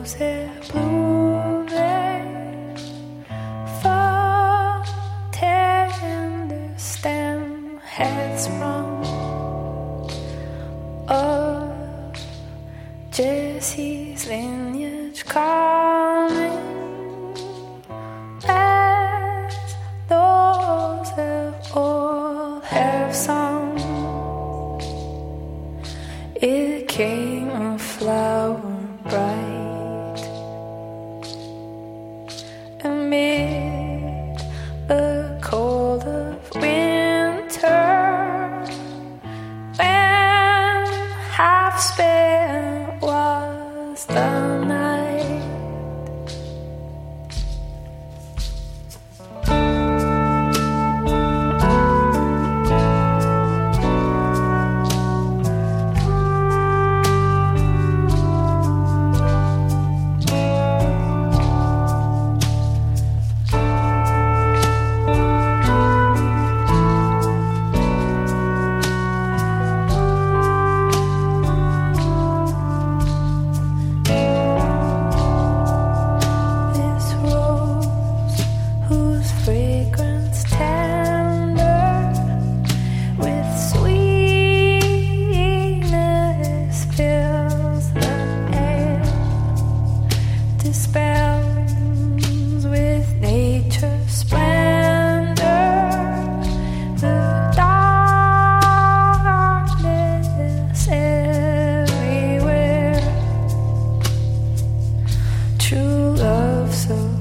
rosy blooming for tender stem headstrong of Jesse's lineage coming as those of old have sung. It came a flower bright amid the cold of winter, when half spent was the night. Fragrance tender with sweetness fills the air, dispels with nature's splendor the darkness everywhere. True love so